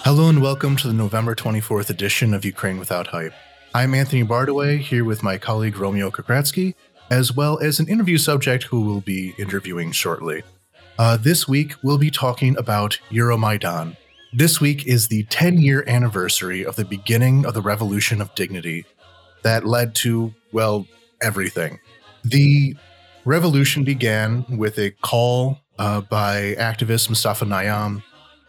Hello and welcome to the November 24th edition of Ukraine Without Hype. I'm Anthony Bardaway, here with my colleague Romeo Kokratsky, as well as an interview subject who we'll be interviewing shortly. This week, we'll be talking about Euromaidan. This week is the 10-year anniversary of the beginning of the Revolution of Dignity that led to, well, everything. The revolution began with a call by activist Mustafa Nayyam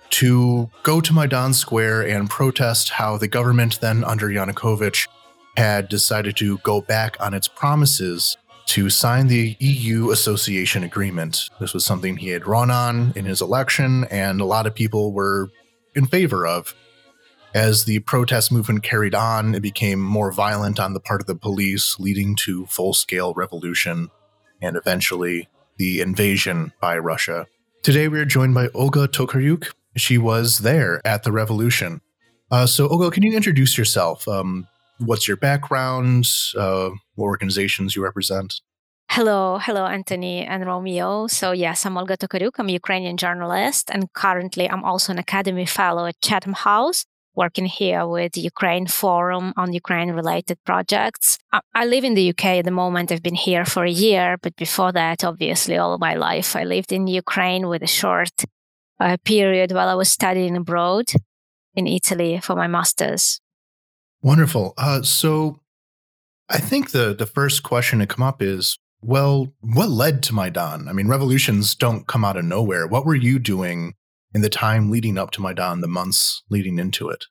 to go to Maidan Square and protest how the government then under Yanukovych had decided to go back on its promises to sign the EU association agreement. This was something he had run on in his election, and a lot of people were in favor of. As the protest movement carried on, it became more violent on the part of the police, leading to full-scale revolution and eventually the invasion by Russia. Today we are joined by Olga Tokaryuk. She was there at the revolution. So Olga, can you introduce yourself? What's your background? What organizations you represent? Hello, Anthony and Romeo. So yes, I'm Olga Tokaryuk. I'm a Ukrainian journalist, and currently I'm also an Academy Fellow at Chatham House, working here with the Ukraine Forum on Ukraine-related projects. I live in the UK at the moment. I've been here for a year, but before that, obviously, all my life, I lived in Ukraine with a short period while I was studying abroad in Italy for my master's. Wonderful. So I think the first question to come up is, well, what led to Maidan? I mean, revolutions don't come out of nowhere. What were you doing in the time leading up to Maidan, the months leading into it?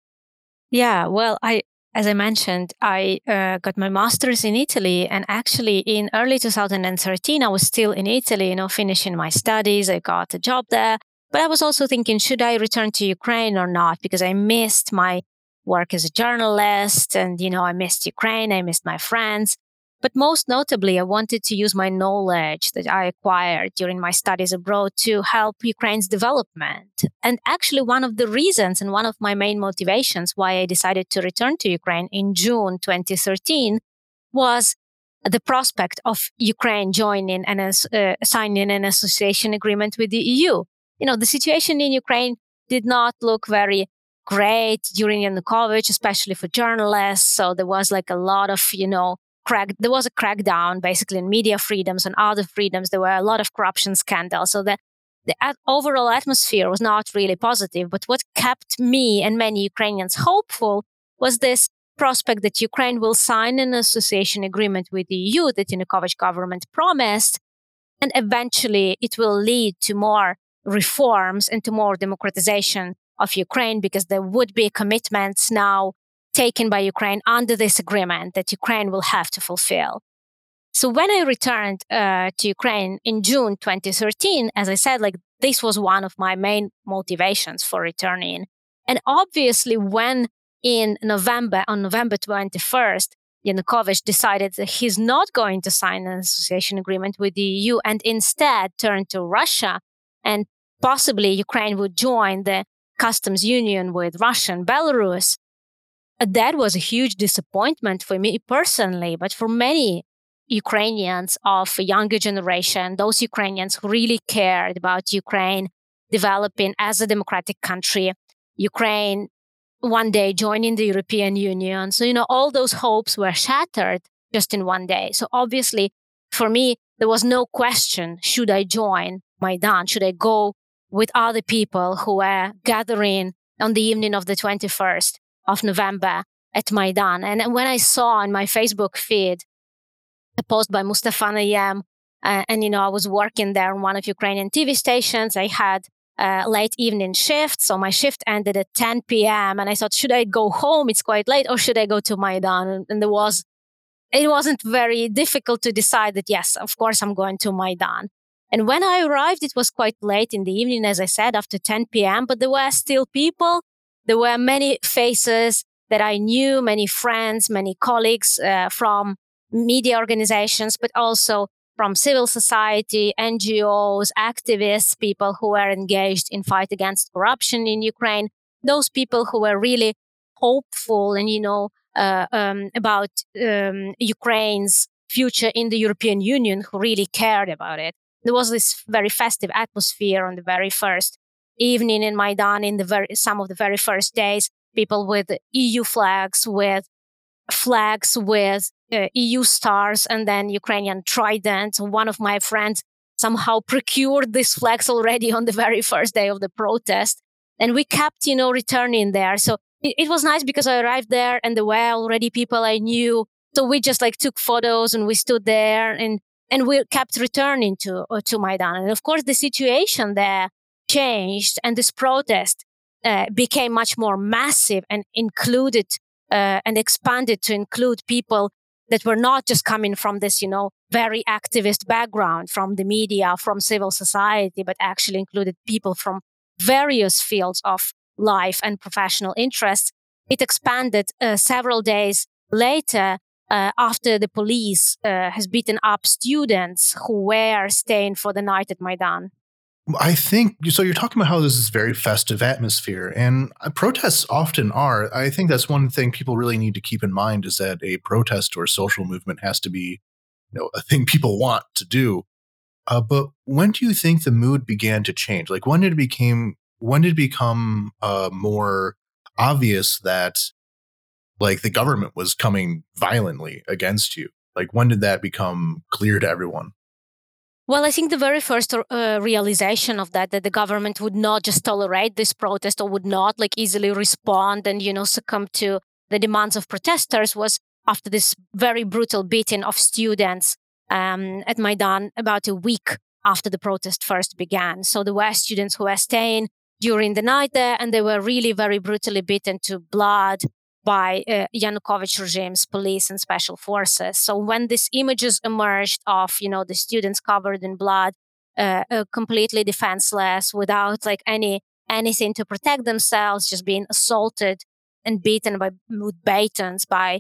Yeah, well, as I mentioned, I got my master's in Italy, and actually in early 2013, I was still in Italy, finishing my studies. I got a job there. But I was also thinking, should I return to Ukraine or not? Because I missed my work as a journalist and, I missed Ukraine, I missed my friends. But most notably, I wanted to use my knowledge that I acquired during my studies abroad to help Ukraine's development. And actually, one of the reasons and one of my main motivations why I decided to return to Ukraine in June 2013 was the prospect of Ukraine joining and signing an association agreement with the EU. The situation in Ukraine did not look very great during Yanukovych, especially for journalists. So there was like a lot of, there was a crackdown basically on media freedoms and other freedoms. There were a lot of corruption scandals. So the overall atmosphere was not really positive. But what kept me and many Ukrainians hopeful was this prospect that Ukraine will sign an association agreement with the EU that Yanukovych government promised. And eventually it will lead to more reforms and to more democratization of Ukraine, because there would be commitments now taken by Ukraine under this agreement that Ukraine will have to fulfill. So when I returned to Ukraine in June 2013, as I said, this was one of my main motivations for returning. And obviously when on November 21st, Yanukovych decided that he's not going to sign an association agreement with the EU and instead turned to Russia, and possibly Ukraine would join the customs union with Russia and Belarus. That was a huge disappointment for me personally, but for many Ukrainians of a younger generation, those Ukrainians who really cared about Ukraine developing as a democratic country, Ukraine one day joining the European Union. So, all those hopes were shattered just in one day. So obviously, for me, there was no question, should I join Maidan? Should I go with other people who were gathering on the evening of the 21st of November at Maidan? And when I saw on my Facebook feed a post by Mustafa Nayyam, and I was working there on one of Ukrainian TV stations, I had late evening shift. So my shift ended at 10 p.m. And I thought, should I go home? It's quite late. Or should I go to Maidan? And it wasn't very difficult to decide that, yes, of course, I'm going to Maidan. And when I arrived, it was quite late in the evening, as I said, after 10 p.m., but there were still people. There were many faces that I knew, many friends, many colleagues from media organizations, but also from civil society, NGOs, activists, people who were engaged in fight against corruption in Ukraine, those people who were really hopeful and, about Ukraine's future in the European Union, who really cared about it. There was this very festive atmosphere on the very first evening in Maidan in some of the very first days, people with EU flags, with EU stars, and then Ukrainian trident. One of my friends somehow procured these flags already on the very first day of the protest. And we kept, returning there. So it was nice because I arrived there and there were already people I knew. So we just took photos and we stood there and we kept returning to Maidan. And of course, the situation there changed and this protest became much more massive and included and expanded to include people that were not just coming from this, very activist background, from the media, from civil society, but actually included people from various fields of life and professional interests. It expanded several days later after the police has beaten up students who were staying for the night at Maidan. I think, so you're talking about how there's this very festive atmosphere, and protests often are. I think that's one thing people really need to keep in mind, is that a protest or a social movement has to be a thing people want to do. But when do you think the mood began to change? When did it become more obvious that the government was coming violently against you? When did that become clear to everyone? Well, I think the very first realization of that the government would not just tolerate this protest or would not easily respond and, succumb to the demands of protesters was after this very brutal beating of students at Maidan about a week after the protest first began. So there were students who were staying during the night there, and they were really very brutally beaten to blood by Yanukovych regime's police and special forces. So when these images emerged of, the students covered in blood, completely defenseless, without anything to protect themselves, just being assaulted and beaten with batons by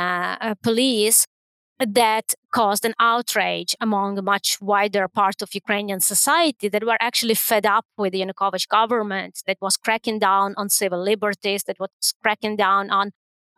police, that caused an outrage among a much wider part of Ukrainian society that were actually fed up with the Yanukovych government that was cracking down on civil liberties, that was cracking down on,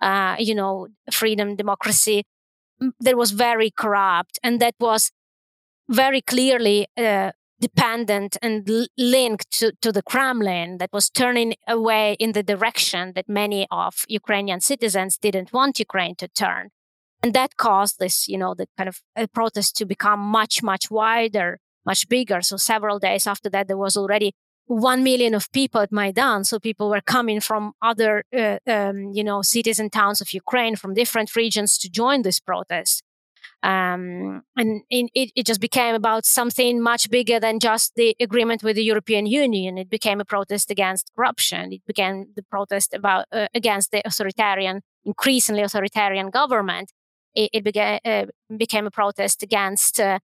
freedom, democracy, that was very corrupt, and that was very clearly dependent and linked to the Kremlin, that was turning away in the direction that many of Ukrainian citizens didn't want Ukraine to turn. And that caused this, the kind of protest to become much, much wider, much bigger. So several days after that, there was already 1 million of people at Maidan. So people were coming from other, cities and towns of Ukraine, from different regions, to join this protest. And it just became about something much bigger than just the agreement with the European Union. It became a protest against corruption. It became the protest against the increasingly authoritarian government. It became a protest against, the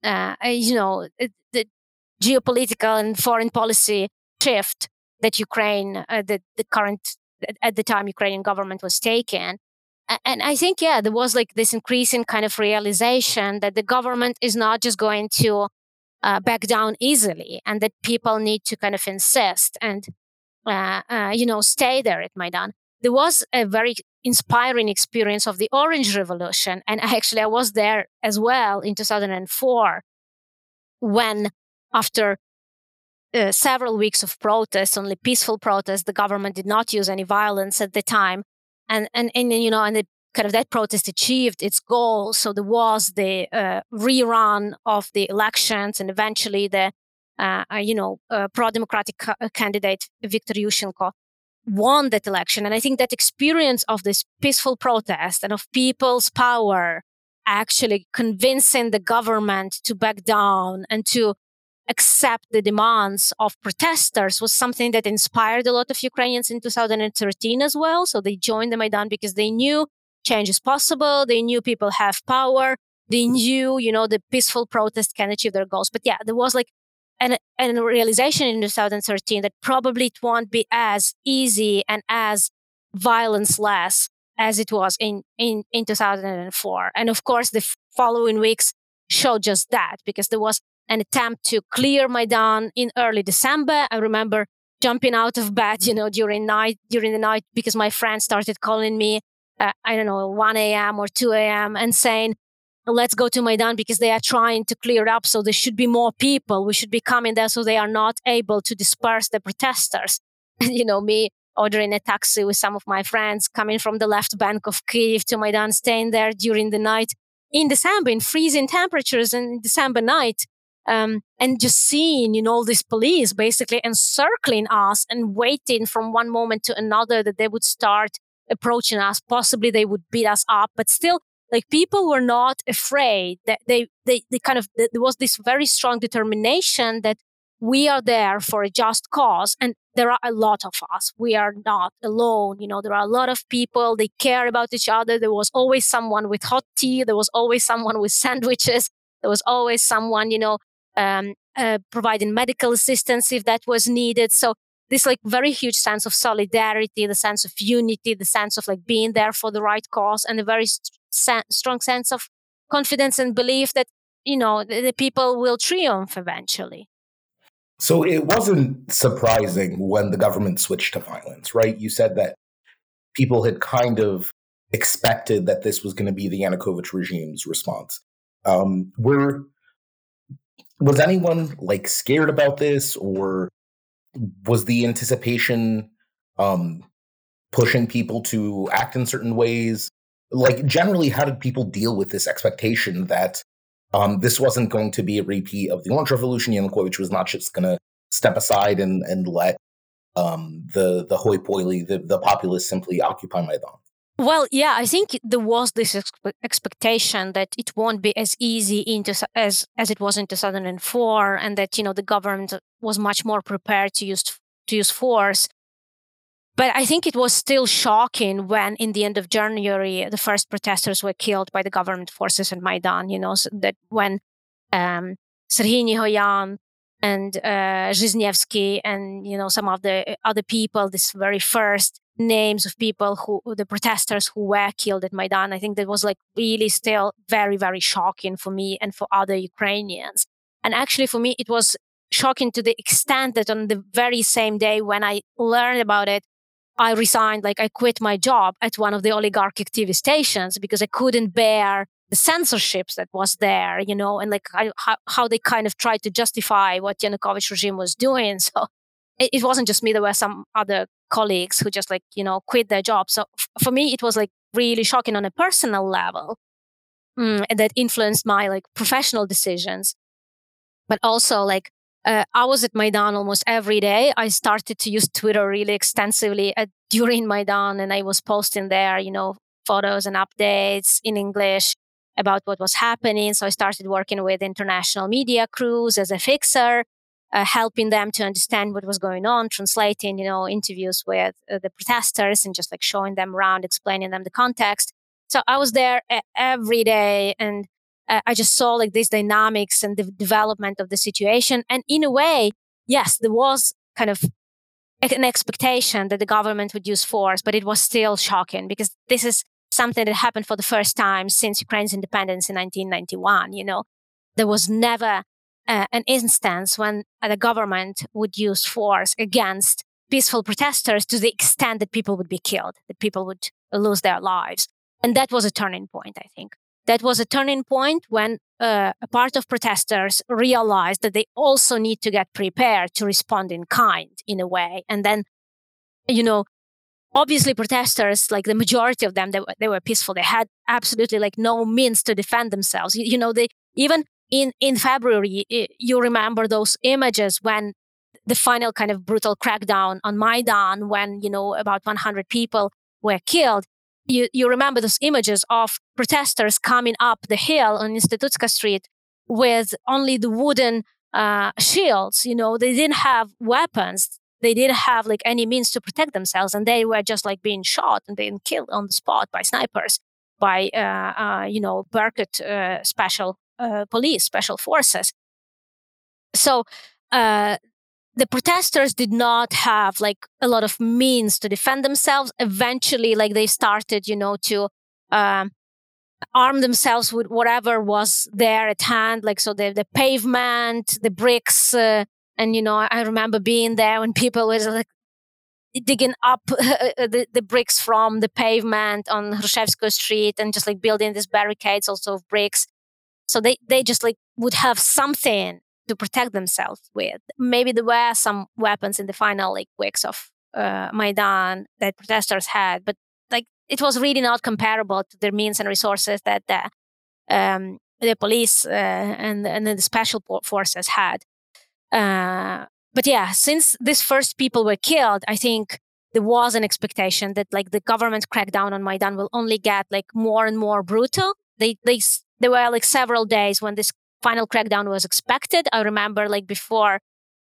geopolitical and foreign policy shift that Ukraine, the current, at the time, Ukrainian government was taking. And I think, there was this increasing kind of realization that the government is not just going to back down easily, and that people need to kind of insist and, stay there at Maidan. There was a very inspiring experience of the Orange Revolution. And I was there as well in 2004, when after several weeks of protests, only peaceful protests, the government did not use any violence at the time. And the kind of that protest achieved its goal. So there was the rerun of the elections, and eventually the, pro-democratic candidate Viktor Yushchenko won that election. And I think that experience of this peaceful protest and of people's power actually convincing the government to back down and to accept the demands of protesters was something that inspired a lot of Ukrainians in 2013 as well. So they joined the Maidan because they knew change is possible. They knew people have power. They knew, the peaceful protest can achieve their goals. But there was and a realization in 2013 that probably it won't be as easy and as violence-less as it was in 2004. And of course, the following weeks showed just that, because there was an attempt to clear Maidan in early December. I remember jumping out of bed, during the night, because my friends started calling me, 1 a.m. or 2 a.m. and saying, let's go to Maidan because they are trying to clear up. So there should be more people. We should be coming there so they are not able to disperse the protesters. And, me ordering a taxi with some of my friends coming from the left bank of Kyiv to Maidan, staying there during the night in December, in freezing temperatures in December night. And just seeing, all these police basically encircling us and waiting from one moment to another that they would start approaching us. Possibly they would beat us up, but still, like, people were not afraid. That they kind of, there was this very strong determination that we are there for a just cause, and there are a lot of us. We are not alone. There are a lot of people. They care about each other. There was always someone with hot tea. There was always someone with sandwiches. There was always someone, providing medical assistance if that was needed. So this like very huge sense of solidarity, the sense of unity, the sense of like being there for the right cause, and a very strong sense of confidence and belief that, the people will triumph eventually. So it wasn't surprising when the government switched to violence, right? You said that people had kind of expected that this was going to be the Yanukovych regime's response. Was anyone like scared about this, or was the anticipation pushing people to act in certain ways? Like, generally, how did people deal with this expectation that this wasn't going to be a repeat of the Orange Revolution? Yanukovych was not just going to step aside and let the hoi polloi, the populace, simply occupy Maidan. Well, yeah, I think there was this expectation that it won't be as easy as it was in 2004, and that the government was much more prepared to use force. But I think it was still shocking when, in the end of January, the first protesters were killed by the government forces in Maidan. So that when Serhiy Nihoyan and Zhiznievsky and some of the other people, this very first names of people the protesters who were killed at Maidan, I think that was like really still very, very shocking for me and for other Ukrainians. And actually for me, it was shocking to the extent that on the very same day when I learned about it, I resigned, I quit my job at one of the oligarchic TV stations because I couldn't bear the censorships that was there, and how they kind of tried to justify what Yanukovych regime was doing. So it wasn't just me. There were some other colleagues who just quit their jobs. So for me, it was really shocking on a personal level, and that influenced my professional decisions. But also I was at Maidan almost every day. I started to use Twitter really extensively during Maidan, and I was posting there, photos and updates in English about what was happening. So I started working with international media crews as a fixer, helping them to understand what was going on, translating, interviews with the protesters and just showing them around, explaining them the context. So I was there every day, and I just saw these dynamics and the development of the situation. And in a way, yes, there was kind of an expectation that the government would use force, but it was still shocking because this is something that happened for the first time since Ukraine's independence in 1991. There was never an instance when the government would use force against peaceful protesters to the extent that people would be killed, that people would lose their lives. And that was a turning point, I think. That was a turning point when a part of protesters realized that they also need to get prepared to respond in kind, in a way. And then, obviously protesters, the majority of them, they were peaceful. They had absolutely no means to defend themselves. They even in February, you remember those images when the final kind of brutal crackdown on Maidan, when, about 100 people were killed. You remember those images of protesters coming up the hill on Institutska Street with only the wooden shields. They didn't have weapons. They didn't have any means to protect themselves, and they were just being shot and being killed on the spot by snipers, by Berkut special police, special forces. So the protesters did not have a lot of means to defend themselves. Eventually, they started, to arm themselves with whatever was there at hand. So the pavement, the bricks, and I remember being there when people were digging up the bricks from the pavement on Hrushevskoye Street and just building these barricades also of bricks. So they just like would have something to protect themselves with. Maybe there were some weapons in the final like weeks of Maidan that protesters had, but like it was really not comparable to the means and resources that the police and the special forces had. But yeah, since these first people were killed, I think there was an expectation that like the government crackdown on Maidan will only get like more and more brutal. There were like several days when this final crackdown was expected. I remember like before,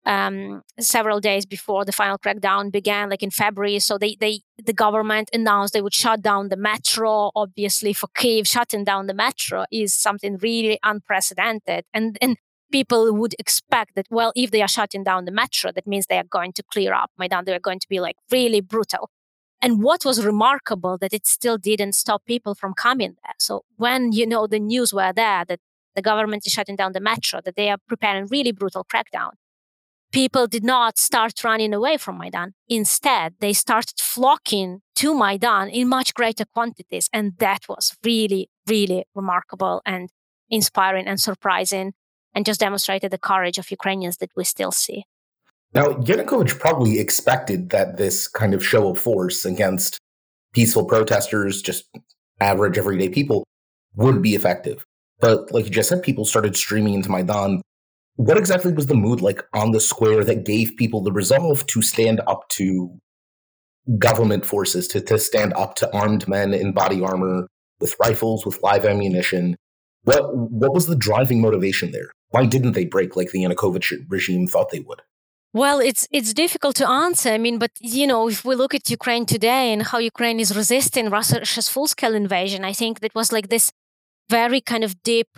several days before the final crackdown began, like in February. So the government announced they would shut down the metro. Obviously, for Kyiv, shutting down the metro is something really unprecedented. And people would expect that, well, if they are shutting down the metro, that means they are going to clear up Maidan. They are going to be like really brutal. And what was remarkable that it still didn't stop people from coming there. So when, the news were there that the government is shutting down the metro, that they are preparing really brutal crackdown, people did not start running away from Maidan. Instead, they started flocking to Maidan in much greater quantities. And that was really, really remarkable and inspiring and surprising, and just demonstrated the courage of Ukrainians that we still see. Now, Yanukovych probably expected that this kind of show of force against peaceful protesters, just average everyday people, would be effective. But like you just said, people started streaming into Maidan. What exactly was the mood like on the square that gave people the resolve to stand up to government forces, to stand up to armed men in body armor, with rifles, with live ammunition? What was the driving motivation there? Why didn't they break like the Yanukovych regime thought they would? Well, it's difficult to answer. I mean, but if we look at Ukraine today and how Ukraine is resisting Russia's full-scale invasion, I think that was like this very kind of deep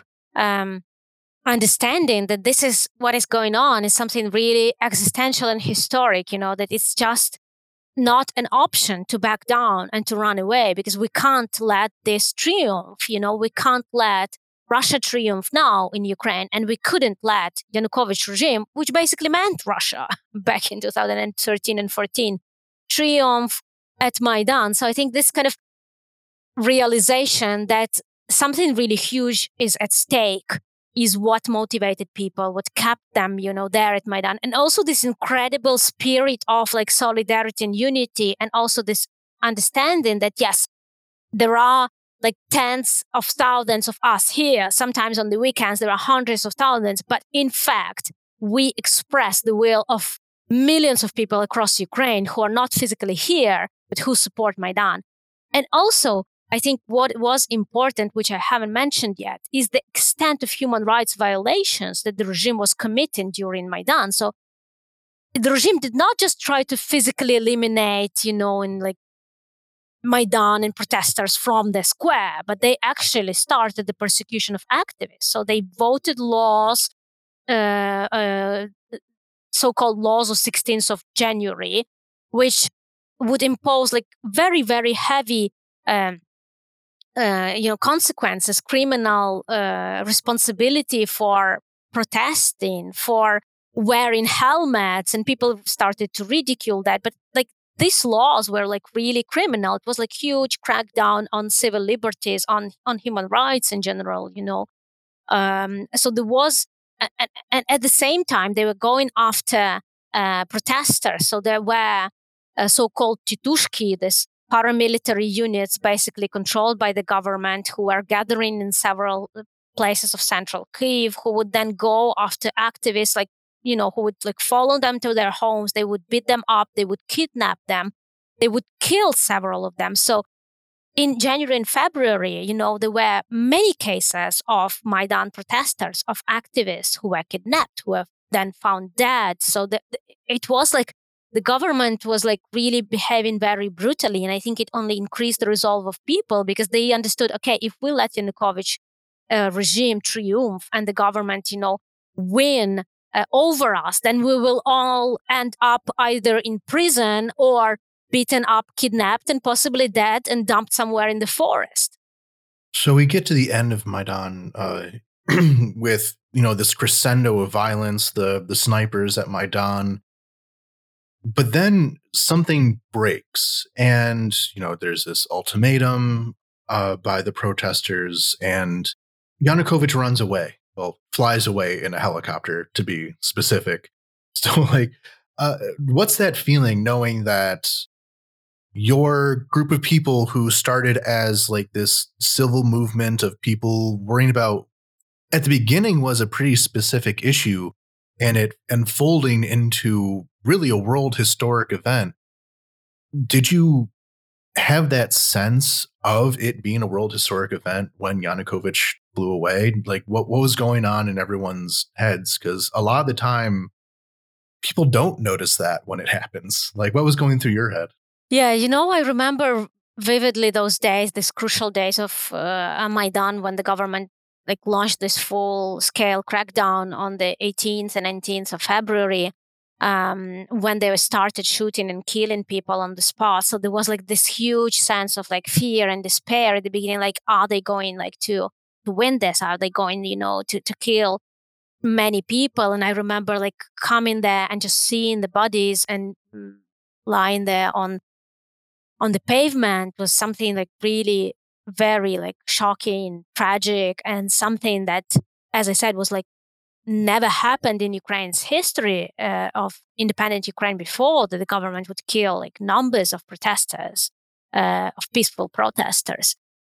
understanding that this is what is going on, is something really existential and historic. That it's just not an option to back down and to run away, because we can't let this triumph. We can't let Russia triumph now in Ukraine, and we couldn't let Yanukovych regime, which basically meant Russia back in 2013 and 14, triumph at Maidan. So I think this kind of realization that something really huge is at stake is what motivated people, what kept them, there at Maidan. And also this incredible spirit of like solidarity and unity, and also this understanding that, yes, there are like tens of thousands of us here. Sometimes on the weekends, there are hundreds of thousands. But in fact, we express the will of millions of people across Ukraine who are not physically here, but who support Maidan. And also, I think what was important, which I haven't mentioned yet, is the extent of human rights violations that the regime was committing during Maidan. So the regime did not just try to physically eliminate, in like Maidan and protesters from the square, but they actually started the persecution of activists. So they voted laws, so-called laws of 16th of January, which would impose like very, very heavy, consequences, criminal responsibility for protesting, for wearing helmets, and people started to ridicule that. But like, these laws were like really criminal. It was like huge crackdown on civil liberties, on human rights in general, So there was, and at the same time, they were going after protesters. So there were so-called titushki, this paramilitary units basically controlled by the government, who were gathering in several places of central Kyiv, who would then go after activists, like, who would like follow them to their homes. They would beat them up. They would kidnap them. They would kill several of them. So in January and February, there were many cases of Maidan protesters, of activists who were kidnapped, who were then found dead. So it was like the government was like really behaving very brutally. And I think it only increased the resolve of people, because they understood, okay, if we let Yanukovych regime triumph and the government, win over us, then we will all end up either in prison or beaten up, kidnapped, and possibly dead and dumped somewhere in the forest. So we get to the end of Maidan with, this crescendo of violence, the snipers at Maidan. But then something breaks, and, there's this ultimatum by the protesters, and Yanukovych runs away. Well, flies away in a helicopter, to be specific. So, like, what's that feeling knowing that your group of people who started as like this civil movement of people worrying about at the beginning was a pretty specific issue and it unfolding into really a world historic event? Did you have that sense of it being a world historic event when Yanukovych flew away? Like what was going on in everyone's heads? Because a lot of the time people don't notice that when it happens. Like what was going through your head? Yeah, I remember vividly those days, these crucial days of Maidan, when the government launched this full-scale crackdown on the 18th and 19th of February, when they started shooting and killing people on the spot. So there was this huge sense of fear and despair at the beginning. Are they going to win this? Are they going, to kill many people? And I remember coming there and just seeing the bodies and lying there on the pavement was something really very shocking, tragic, and something that, as I said, was never happened in Ukraine's history of independent Ukraine before, that the government would kill numbers of protesters, of peaceful protesters.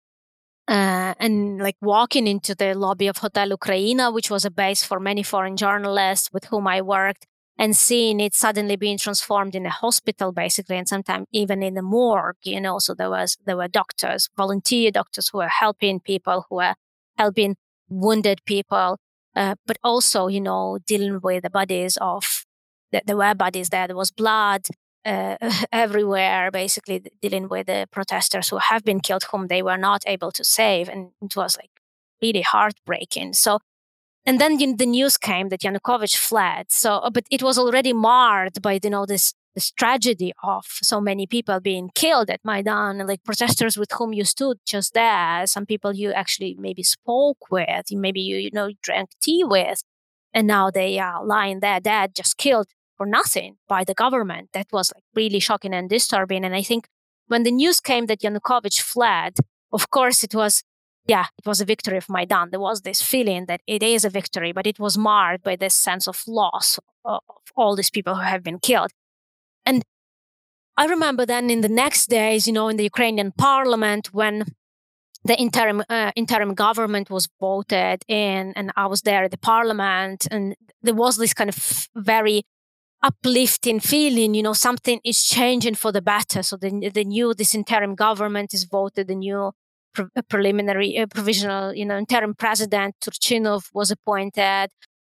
And walking into the lobby of Hotel Ukraina, which was a base for many foreign journalists with whom I worked, and seeing it suddenly being transformed in a hospital, basically, and sometimes even in a morgue, So there were doctors, volunteer doctors who were helping people, who were helping wounded people, but also, dealing with the bodies of, there were bodies there. There was blood everywhere, basically dealing with the protesters who have been killed, whom they were not able to save, and it was really heartbreaking. So. And then the news came that Yanukovych fled. So, but it was already marred by this tragedy of so many people being killed at Maidan, protesters with whom you stood just there, some people you actually maybe spoke with, maybe you drank tea with, and now they are lying there dead, just killed for nothing by the government. That was really shocking and disturbing. And I think when the news came that Yanukovych fled, of course it was a victory of Maidan. There was this feeling that it is a victory, but it was marred by this sense of loss of all these people who have been killed. And I remember then in the next days, in the Ukrainian parliament, when the interim government was voted in, and I was there at the parliament, and there was this kind of very uplifting feeling, something is changing for the better. So this interim government is voted, the new provisional, interim president Turchinov was appointed.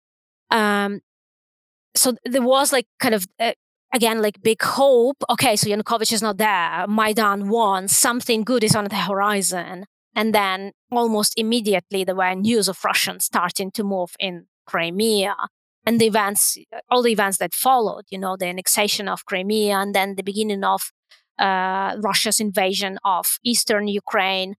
So there was again, big hope. Okay, so Yanukovych is not there. Maidan won. Something good is on the horizon. And then almost immediately there were news of Russians starting to move in Crimea. And all the events that followed, the annexation of Crimea, and then the beginning of Russia's invasion of eastern Ukraine.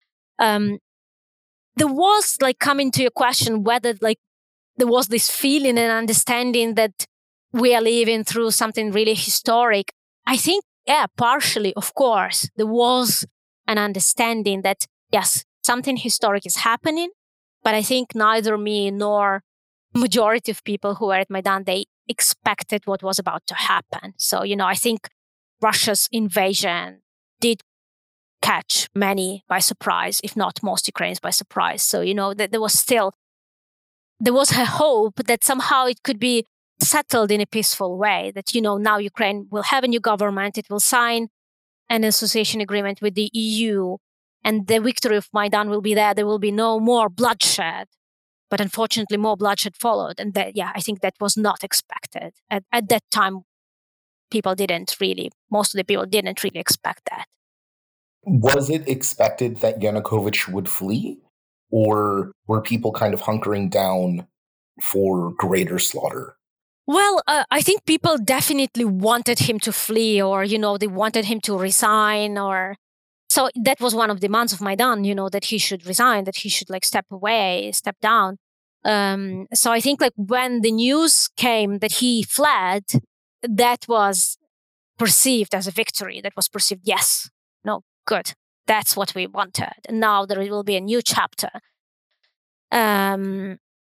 There was coming to your question whether there was this feeling and understanding that we are living through something really historic. I think, partially, of course, there was an understanding that, yes, something historic is happening, but I think neither me nor majority of people who were at Maidan, they expected what was about to happen. So, I think Russia's invasion did catch many by surprise, if not most Ukrainians by surprise. So, that there was a hope that somehow it could be settled in a peaceful way, that, now Ukraine will have a new government, it will sign an association agreement with the EU, and the victory of Maidan will be there. There will be no more bloodshed. But unfortunately, more bloodshed followed. And I think that was not expected. At that time, most of the people didn't really expect that. Was it expected that Yanukovych would flee? Or were people kind of hunkering down for greater slaughter? Well, I think people definitely wanted him to flee, or, they wanted him to resign, or... So that was one of the demands of Maidan, that he should resign, that he should step down. So I think when the news came that he fled, that was perceived as a victory. That was perceived, yes, no, good. That's what we wanted. And now there will be a new chapter. And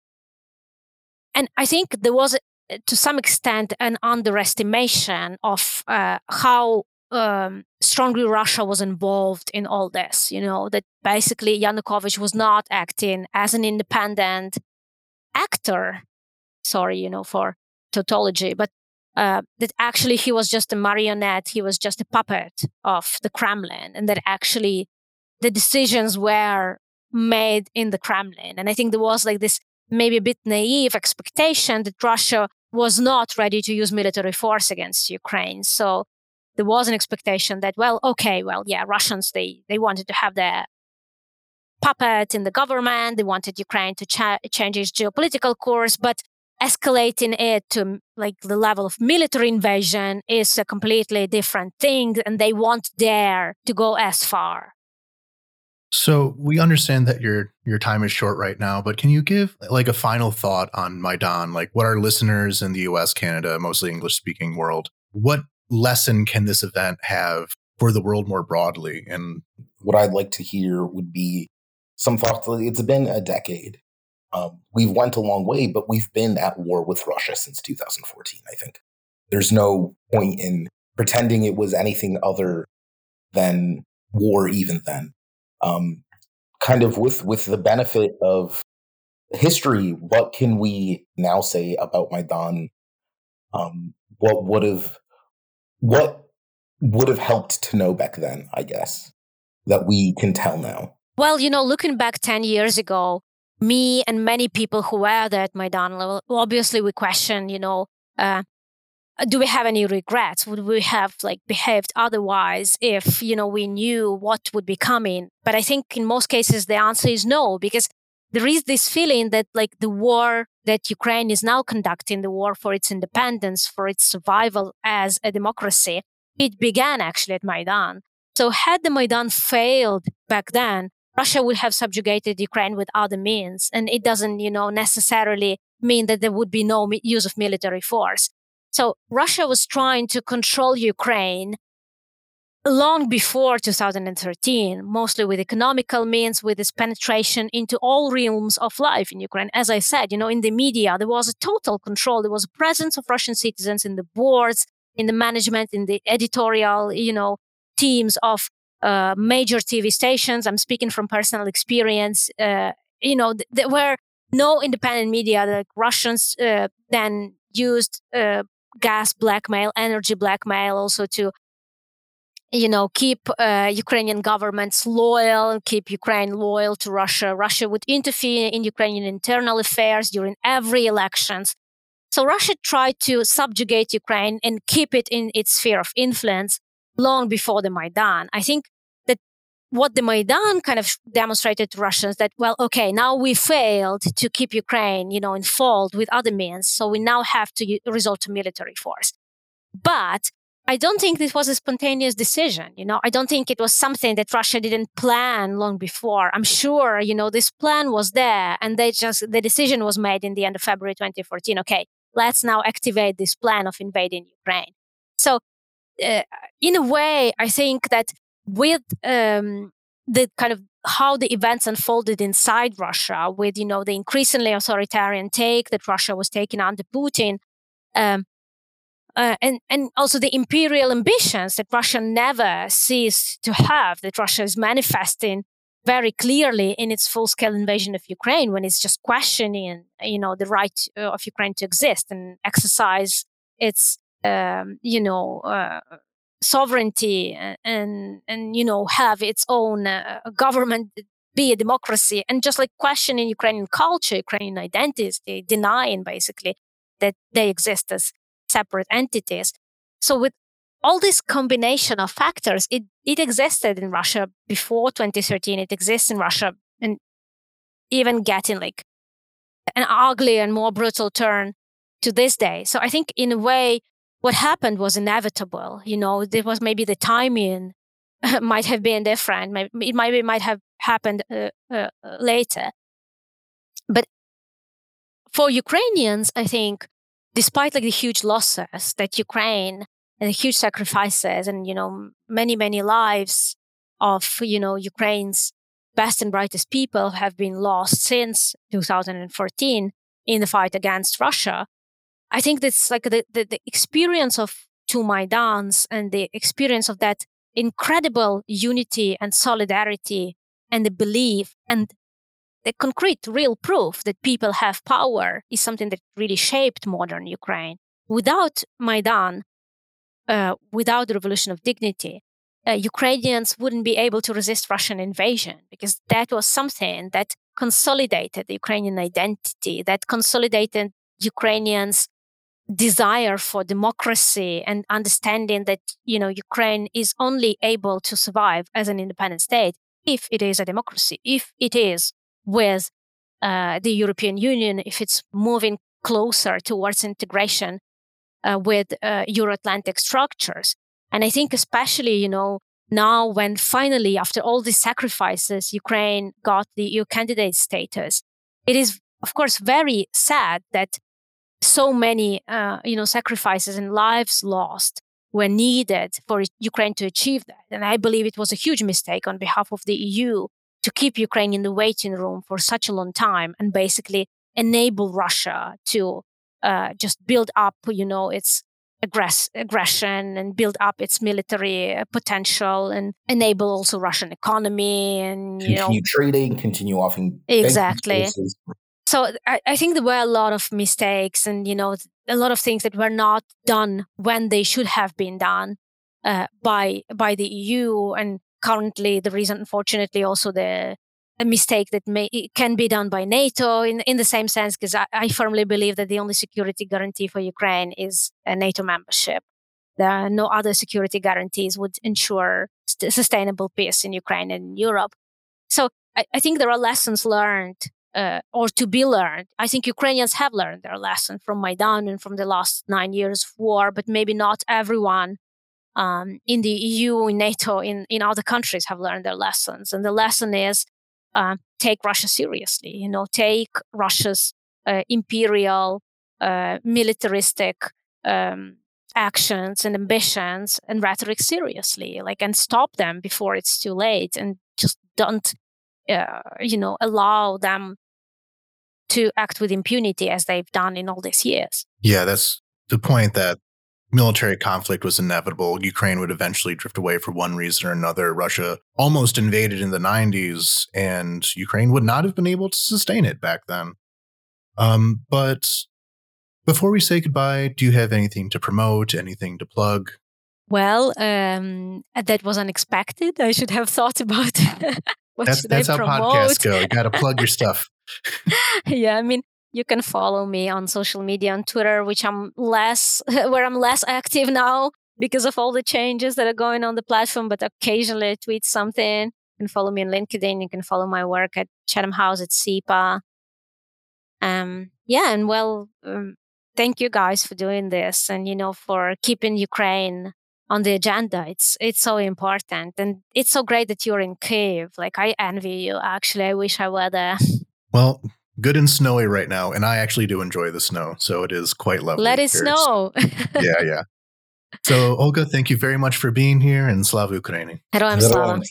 I think there was, to some extent, an underestimation of how strongly Russia was involved in all this. That basically Yanukovych was not acting as an independent actor. Sorry, for tautology, but that actually he was just a marionette. He was just a puppet of the Kremlin, and that actually the decisions were made in the Kremlin. And I think there was like this maybe a bit naive expectation that Russia was not ready to use military force against Ukraine. So there was an expectation that, Russians, they wanted to have their puppet in the government. They wanted Ukraine to change its geopolitical course, but escalating it to like the level of military invasion is a completely different thing, and they won't dare to go as far. So we understand that your time is short right now, but can you give like a final thought on Maidan? Like what our listeners in the US, Canada, mostly English-speaking world, what lesson can this event have for the world more broadly? And what I'd like to hear would be some thoughts. It's been a decade. We've went a long way, but we've been at war with Russia since 2014, I think. There's no point in pretending it was anything other than war even then. Kind of with the benefit of history, what can we now say about Maidan? What would have helped to know back then, I guess, that we can tell now? Well, looking back 10 years ago, me and many people who were there at Maidan, obviously we question, do we have any regrets? Would we have behaved otherwise if, we knew what would be coming? But I think in most cases, the answer is no, because there is this feeling that the war that Ukraine is now conducting, the war for its independence, for its survival as a democracy, it began actually at Maidan. So had the Maidan failed back then, Russia would have subjugated Ukraine with other means. And it doesn't, necessarily mean that there would be no use of military force. So Russia was trying to control Ukraine long before 2013, mostly with economical means, with its penetration into all realms of life in Ukraine. As I said, in the media, there was a total control. There was a presence of Russian citizens in the boards, in the management, in the editorial, teams of major TV stations. I'm speaking from personal experience. There were no independent media. The Russians then used gas blackmail, energy blackmail, also to, keep Ukrainian governments loyal, keep Ukraine loyal to Russia. Russia would interfere in Ukrainian internal affairs during every elections. So Russia tried to subjugate Ukraine and keep it in its sphere of influence long before the Maidan. I think that what the Maidan kind of demonstrated to Russians that, now we failed to keep Ukraine, in fold with other means. So we now have to resort to military force. But I don't think this was a spontaneous decision. I don't think it was something that Russia didn't plan long before. I'm sure, this plan was there, and the decision was made in the end of February 2014. Okay, let's now activate this plan of invading Ukraine. So in a way, I think that with the kind of how the events unfolded inside Russia, with the increasingly authoritarian take that Russia was taking under Putin, and also the imperial ambitions that Russia never ceased to have, that Russia is manifesting very clearly in its full-scale invasion of Ukraine, when it's just questioning, the right of Ukraine to exist and exercise its sovereignty and have its own government, be a democracy, and just questioning Ukrainian culture, Ukrainian identity, denying basically that they exist as separate entities. So with all this combination of factors, it existed in Russia before 2013. It exists in Russia, and even getting an uglier and more brutal turn to this day. So I think in a way, what happened was inevitable. There was maybe the timing might have been different. It might have happened later. But for Ukrainians, I think, despite the huge losses that Ukraine and the huge sacrifices and, many, many lives of, Ukraine's best and brightest people have been lost since 2014 in the fight against Russia. I think that's like the experience of two Maidans and the experience of that incredible unity and solidarity and the belief and the concrete, real proof that people have power is something that really shaped modern Ukraine. Without Maidan, without the Revolution of Dignity, Ukrainians wouldn't be able to resist Russian invasion, because that was something that consolidated the Ukrainian identity, that consolidated Ukrainians' desire for democracy and understanding that, Ukraine is only able to survive as an independent state if it is a democracy, if it is with the European Union, if it's moving closer towards integration with Euro-Atlantic structures. And I think especially, now when finally, after all these sacrifices, Ukraine got the EU candidate status, it is, of course, very sad that so many, sacrifices and lives lost were needed for Ukraine to achieve that. And I believe it was a huge mistake on behalf of the EU to keep Ukraine in the waiting room for such a long time and basically enable Russia to just build up, its aggression and build up its military potential and enable also Russian economy and continue trading, continue offering exactly. So I think there were a lot of mistakes and a lot of things that were not done when they should have been done by the EU. And currently, there is unfortunately also a mistake that can be done by NATO in the same sense, because I firmly believe that the only security guarantee for Ukraine is a NATO membership. There are no other security guarantees would ensure sustainable peace in Ukraine and in Europe. So I think there are lessons learned or to be learned. I think Ukrainians have learned their lesson from Maidan and from the last 9 years of war, but maybe not everyone in the EU, in NATO, in other countries have learned their lessons. And the lesson is take Russia seriously, take Russia's imperial, militaristic actions and ambitions and rhetoric seriously, and stop them before it's too late, and just don't, allow them to act with impunity as they've done in all these years. Yeah, that's the point, that military conflict was inevitable. Ukraine would eventually drift away for one reason or another. Russia almost invaded in the 90s, and Ukraine would not have been able to sustain it back then. But before we say goodbye, do you have anything to promote, anything to plug? Well, that was unexpected. I should have thought about that's how podcasts go. You got to plug your stuff. Yeah, I mean, you can follow me on social media, on Twitter, where I'm less active now because of all the changes that are going on the platform, but occasionally I tweet something. You can follow me on LinkedIn. You can follow my work at Chatham House at SIPA. Thank you guys for doing this and, for keeping Ukraine on the agenda. It's so important. And it's so great that you're in Kyiv. I envy you, actually. I wish I were there. Well, good and snowy right now, and I actually do enjoy the snow, so it is quite lovely. Let it snow. Yeah. So, Olga, thank you very much for being here, and Slava Ukraini. Heroям slava.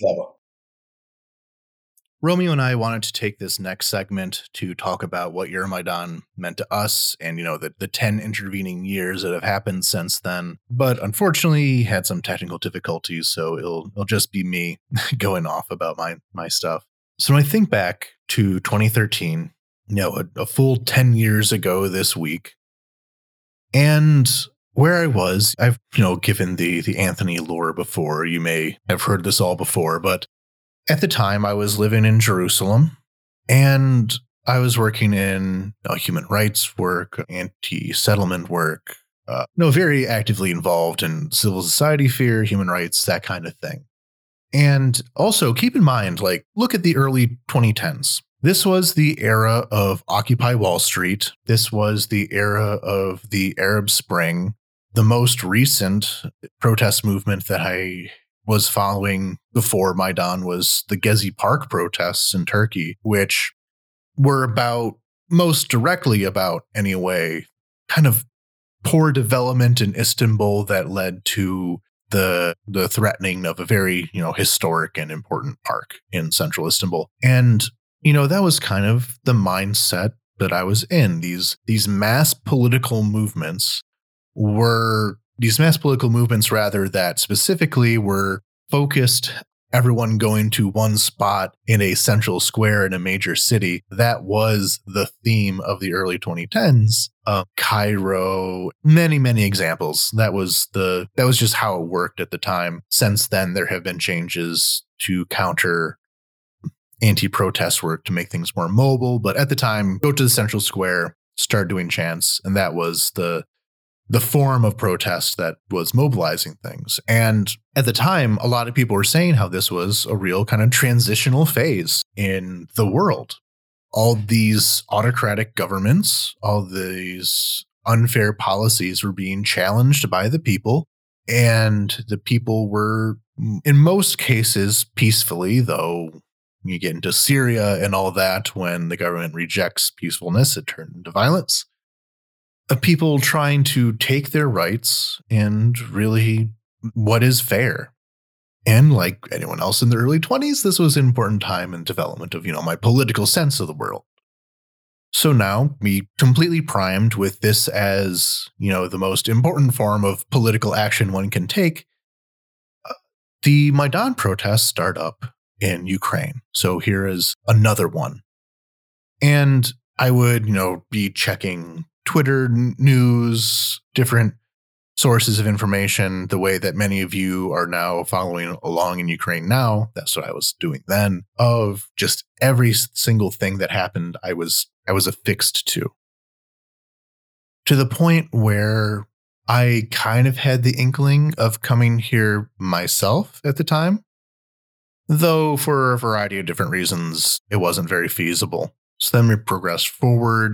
Romeo and I wanted to take this next segment to talk about what Euromaidan meant to us and, the 10 intervening years that have happened since then. But unfortunately, had some technical difficulties, so it'll just be me going off about my stuff. So when I think back to 2013, a full 10 years ago this week, and where I was, I've, given the Anthony lore before. You may have heard this all before, but at the time I was living in Jerusalem, and I was working in human rights work, anti-settlement work, very actively involved in civil society sphere, human rights, that kind of thing. And also keep in mind, look at the early 2010s. This was the era of Occupy Wall Street. This was the era of the Arab Spring. The most recent protest movement that I was following before Maidan was the Gezi Park protests in Turkey, which were most directly about, anyway, kind of poor development in Istanbul that led to the threatening of a very, historic and important park in central Istanbul. And, that was kind of the mindset that I was in. These mass political movements rather that specifically were focused everyone going to one spot in a central square in a major city. That was the theme of the early 2010s. Cairo, many, many examples. That was just how it worked at the time. Since then, there have been changes to counter anti-protest work to make things more mobile. But at the time, go to the central square, start doing chants, and that was the form of protest that was mobilizing things. And at the time, a lot of people were saying how this was a real kind of transitional phase in the world. All these autocratic governments, all these unfair policies were being challenged by the people. And the people were, in most cases, peacefully, though you get into Syria and all that, when the government rejects peacefulness, it turned into violence. People trying to take their rights and really what is fair. And like anyone else in the early 20s, this was an important time in development of, my political sense of the world. So now, me completely primed with this as, the most important form of political action one can take, the Maidan protests start up in Ukraine. So here is another one. And I would, be checking Twitter news, different sources of information, the way that many of you are now following along in Ukraine now. That's what I was doing then, of just every single thing that happened, I was affixed to the point where I kind of had the inkling of coming here myself at the time, though for a variety of different reasons, it wasn't very feasible. So then we progressed forward.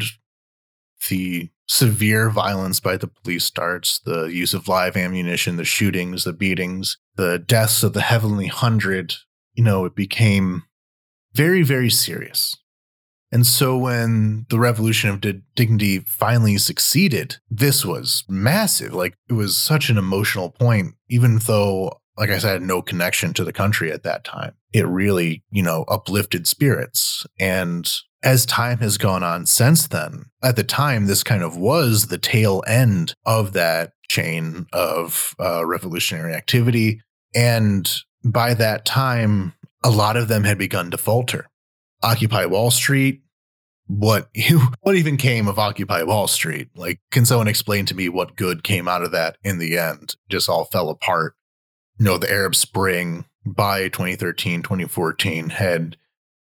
The severe violence by the police starts, the use of live ammunition, the shootings, the beatings, the deaths of the Heavenly Hundred. It became very, very serious. And so when the Revolution of Dignity finally succeeded, this was massive. Like, it was such an emotional point, even though, like I said, I had no connection to the country at that time. It really, uplifted spirits. And as time has gone on since then, at the time, this kind of was the tail end of that chain of revolutionary activity. And by that time, a lot of them had begun to falter. Occupy Wall Street, what even came of Occupy Wall Street? Like, can someone explain to me what good came out of that in the end? Just all fell apart. The Arab Spring by 2013, 2014 had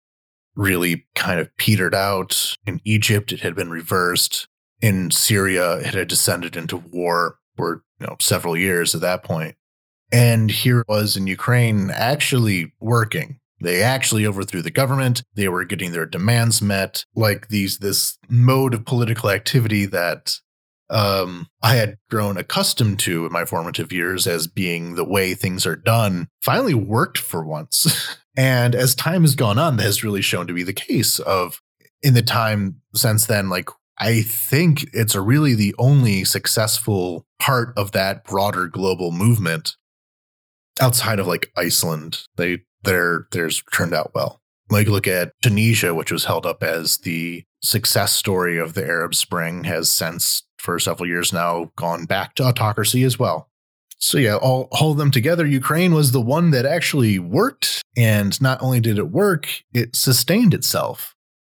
really kind of petered out. In Egypt, it had been reversed. In Syria, it had descended into war for several years at that point. And here it was in Ukraine actually working. They actually overthrew the government. They were getting their demands met. Like this mode of political activity that I had grown accustomed to in my formative years as being the way things are done finally worked for once. And as time has gone on, that has really shown to be the case of in the time since then, like, I think it's really the only successful part of that broader global movement outside of like Iceland. Theirs turned out well. Like, look at Tunisia, which was held up as the success story of the Arab Spring, has since for several years now gone back to autocracy as well. So yeah, all of them together, Ukraine was the one that actually worked. And not only did it work, it sustained itself.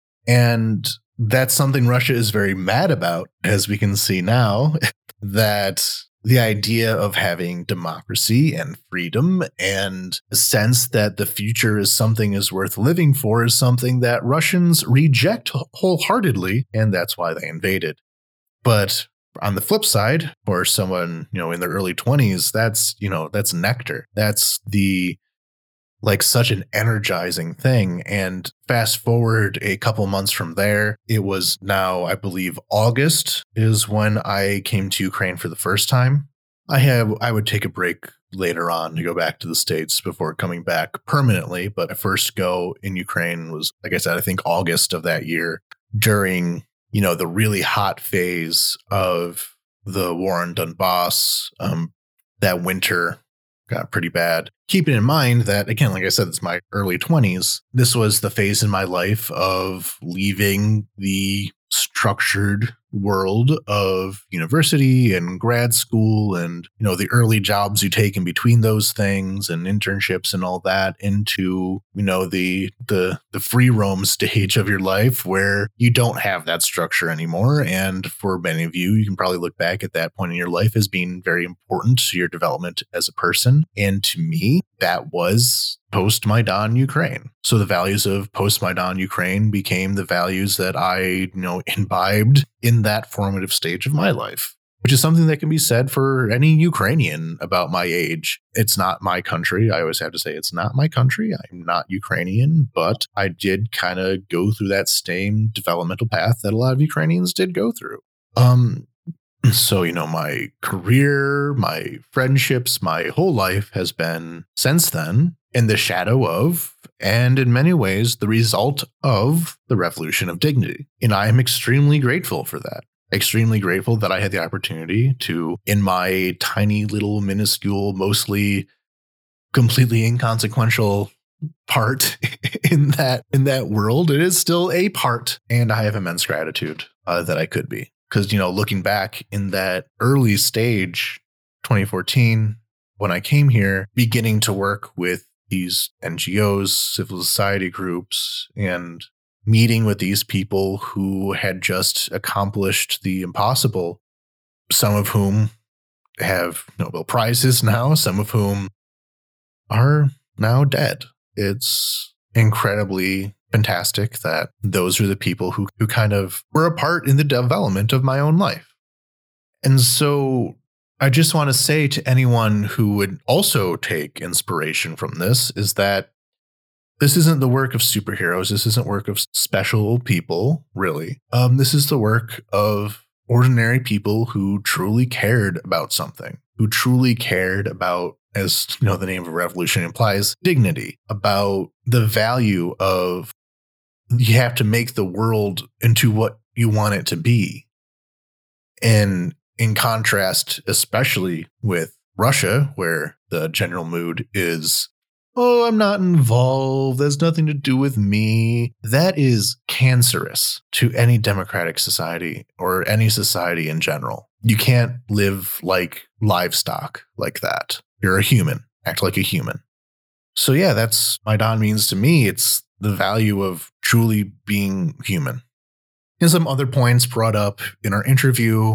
And that's something Russia is very mad about, as we can see now, that the idea of having democracy and freedom and a sense that the future is something is worth living for is something that Russians reject wholeheartedly. And that's why they invaded. But on the flip side, for someone, in their early 20s, that's nectar. That's such an energizing thing. And fast forward a couple months from there, it was now, I believe, August is when I came to Ukraine for the first time. I would take a break later on to go back to the States before coming back permanently. But my first go in Ukraine was, like I said, I think August of that year during the really hot phase of the war in Donbass, that winter got pretty bad. Keeping in mind that, again, like I said, it's my early 20s. This was the phase in my life of leaving the structured world of university and grad school and, the early jobs you take in between those things and internships and all that into, the free roam stage of your life where you don't have that structure anymore. And for many of you, you can probably look back at that point in your life as being very important to your development as a person. And to me, that was post-Maidan Ukraine. So the values of post-Maidan Ukraine became the values that I, imbibed in that formative stage of my life, which is something that can be said for any Ukrainian about my age. It's not my country. I always have to say it's not my country. I'm not Ukrainian, but I did kind of go through that same developmental path that a lot of Ukrainians did go through. So, my career, my friendships, my whole life has been since then in the shadow of, and in many ways, the result of the Revolution of Dignity. And I am extremely grateful for that. Extremely grateful that I had the opportunity to, in my tiny little minuscule, mostly completely inconsequential part in that world. It is still a part, and I have immense gratitude that I could be. Because, looking back in that early stage, 2014, when I came here, beginning to work with these NGOs, civil society groups, and meeting with these people who had just accomplished the impossible, some of whom have Nobel Prizes now, some of whom are now dead. It's incredibly fantastic that those are the people who kind of were a part in the development of my own life. And so I just want to say to anyone who would also take inspiration from this is that this isn't the work of superheroes. This isn't work of special people, really. This is the work of ordinary people who truly cared about something, who truly cared about, as the name of a revolution implies, dignity, about the value of you have to make the world into what you want it to be. And in contrast, especially with Russia, where the general mood is, oh, I'm not involved, there's nothing to do with me. That is cancerous to any democratic society or any society in general. You can't live like livestock like that. You're a human. Act like a human. So yeah, that's Maidan means to me. It's the value of truly being human. And some other points brought up in our interview,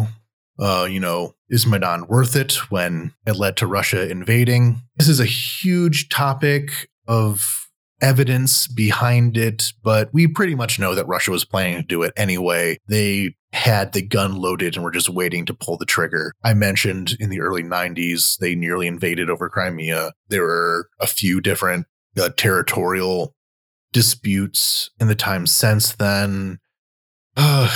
is Maidan worth it when it led to Russia invading? This is a huge topic of evidence behind it, but we pretty much know that Russia was planning to do it anyway. They had the gun loaded and were just waiting to pull the trigger. I mentioned in the early 90s, they nearly invaded over Crimea. There were a few different territorial disputes in the time since then. Oh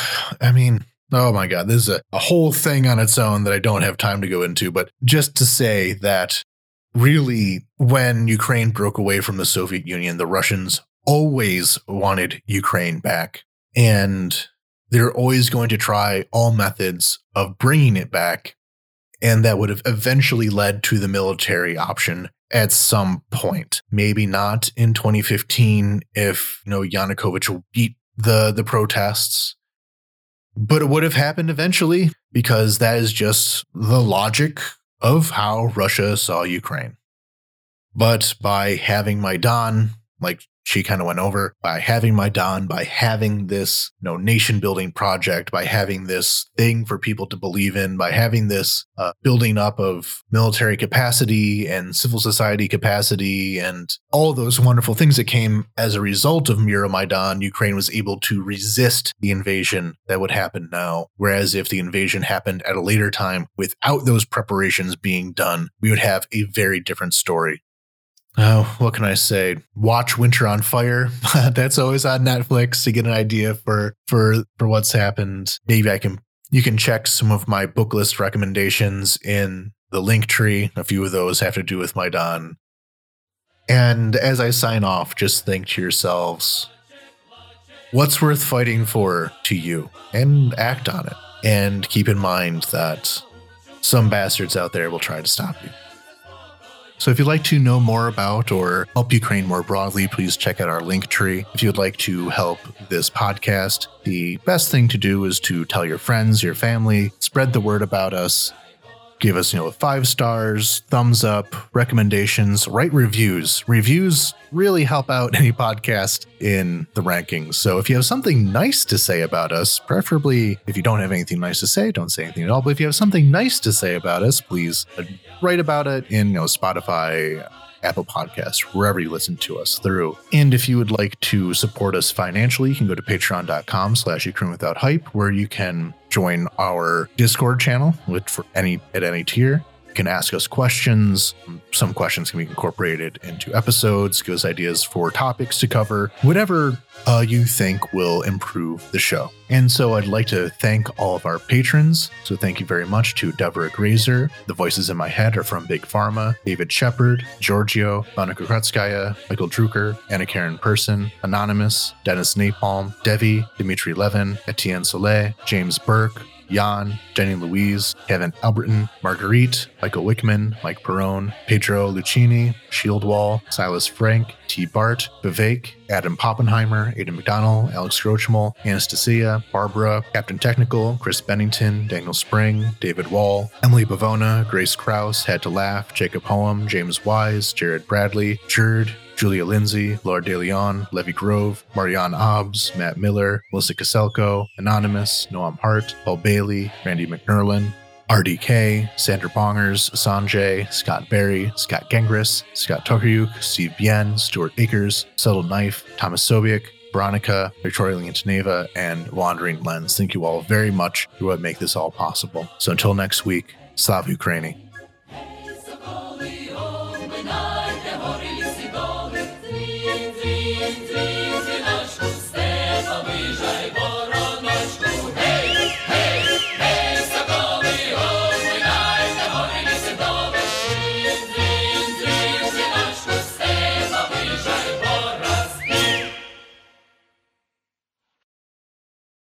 my God, this is a whole thing on its own that I don't have time to go into. But just to say that really, when Ukraine broke away from the Soviet Union, the Russians always wanted Ukraine back. And they're always going to try all methods of bringing it back. And that would have eventually led to the military option at some point. Maybe not in 2015 if, Yanukovych beat the protests. But it would have happened eventually because that is just the logic of how Russia saw Ukraine. But by having Maidan, like she kind of went over, by having Maidan, by having this nation building project, by having this thing for people to believe in, by having this building up of military capacity and civil society capacity and all those wonderful things that came as a result of Euromaidan, Ukraine was able to resist the invasion that would happen now. Whereas if the invasion happened at a later time without those preparations being done, we would have a very different story. Oh, what can I say? Watch Winter on Fire. That's always on Netflix to get an idea for what's happened. Maybe you can check some of my book list recommendations in the link tree. A few of those have to do with Maidan. And as I sign off, just think to yourselves, what's worth fighting for to you? And act on it. And keep in mind that some bastards out there will try to stop you. So if you'd like to know more about or help Ukraine more broadly, please check out our link tree. If you'd like to help this podcast, the best thing to do is to tell your friends, your family, spread the word about us. Give us, 5 stars, thumbs up, recommendations, write reviews. Reviews really help out any podcast in the rankings. So if you have something nice to say about us, preferably if you don't have anything nice to say, don't say anything at all. But if you have something nice to say about us, please write about it in Spotify, Apple Podcasts, wherever you listen to us through. And if you would like to support us financially, you can go to patreon.com/Ukraine Without Hype, where you can join our Discord channel at any tier. You can ask us questions. Some questions can be incorporated into episodes, give us ideas for topics to cover, whatever you think will improve the show. And so I'd like to thank all of our patrons. So thank you very much to Deborah Grazer. The voices in my head are from Big Pharma, David Shepard, Giorgio, Anna Kukratskaya, Michael Drucker, Anna Karen Person, Anonymous, Dennis Napalm, Devi, Dimitri Levin, Etienne Soleil, James Burke, Jan, Jenny Louise, Kevin Alberton, Marguerite, Michael Wickman, Mike Perrone, Pedro Lucchini, Shieldwall, Silas Frank, T. Bart, Vivek, Adam Poppenheimer, Aidan McDonnell, Alex Grochmal, Anastasia, Barbara, Captain Technical, Chris Bennington, Daniel Spring, David Wall, Emily Bavona, Grace Krause, Had to Laugh, Jacob Hoem, James Wise, Jared Bradley, Jerd, Julia Lindsay, Laura De Leon, Levy Grove, Marianne Obbs, Matt Miller, Melissa Caselco, Anonymous, Noam Hart, Paul Bailey, Randy McNerlin, RDK, Sandra Bongers, Sanjay, Scott Berry, Scott Gengris, Scott Tokaryuk, Steve Bien, Stuart Akers, Subtle Knife, Thomas Sobiek, Veronica, Victoria Leontineva, and Wandering Lens. Thank you all very much for what make this all possible. So until next week, Slava Ukraini.